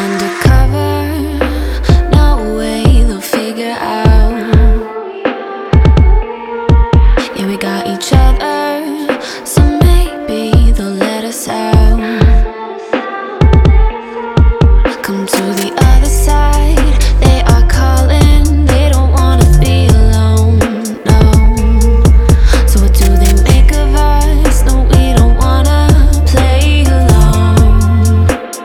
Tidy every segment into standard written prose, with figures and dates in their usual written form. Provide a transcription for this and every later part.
undercover, no way they'll figure out. Yeah, we got each other, so maybe they'll let us out. Come to the other side, they are calling, they don't wanna be alone, no. So what do they make of us? No, we don't wanna play alone.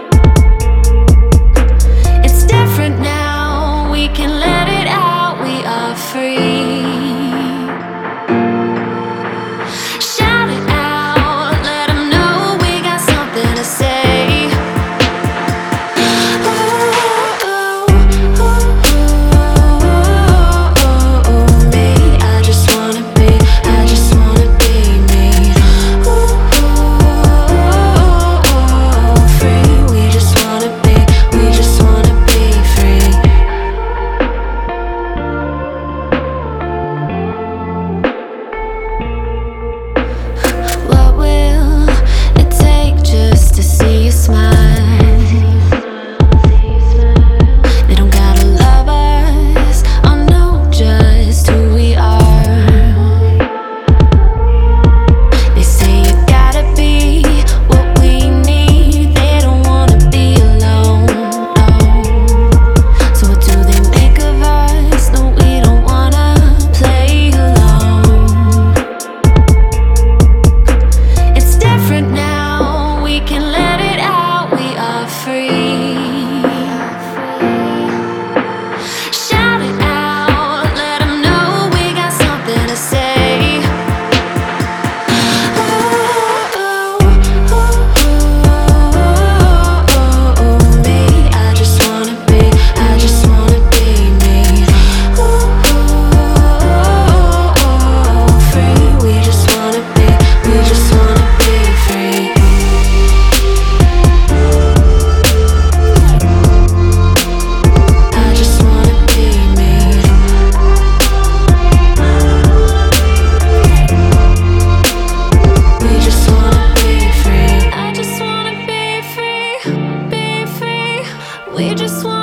It's different now, we can let it out, we are free. Shout it out, let them know we got something to say. We just want